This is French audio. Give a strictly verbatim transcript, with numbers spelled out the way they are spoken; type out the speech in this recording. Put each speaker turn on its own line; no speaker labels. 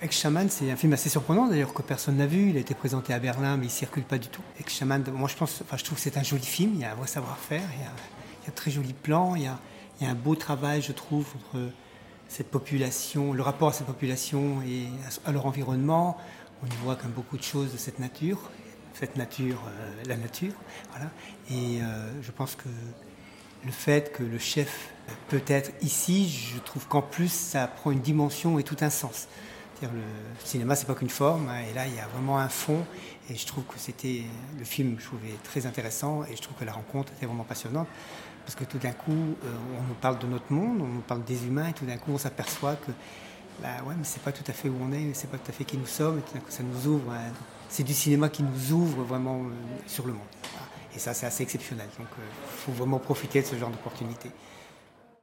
Ex-Shaman, c'est un film assez surprenant d'ailleurs que personne n'a vu. Il a été présenté à Berlin, mais il ne circule pas du tout. Ex-Shaman, moi je pense, enfin je trouve que c'est un joli film. Il y a un vrai savoir-faire, il y a, il y a de très jolis plans, il y a, il y a un beau travail, je trouve, entre cette population, le rapport à cette population et à, à leur environnement. On y voit comme beaucoup de choses de cette nature, cette nature, euh, la nature, voilà. Et euh, je pense que le fait que le chef peut être ici, je trouve qu'en plus ça prend une dimension et tout un sens. C'est-à-dire le cinéma, c'est pas qu'une forme, hein, et là il y a vraiment un fond. Et je trouve que c'était le film, je trouvais très intéressant, et je trouve que la rencontre était vraiment passionnante parce que tout d'un coup, euh, on nous parle de notre monde, on nous parle des humains, et tout d'un coup, on s'aperçoit que bah ouais, mais c'est pas tout à fait où on est, c'est pas tout à fait qui nous sommes, et tout d'un coup, ça nous ouvre. Hein. C'est du cinéma qui nous ouvre vraiment euh, sur le monde. Voilà. Et ça, c'est assez exceptionnel. Donc, il euh, faut vraiment profiter de ce genre d'opportunité.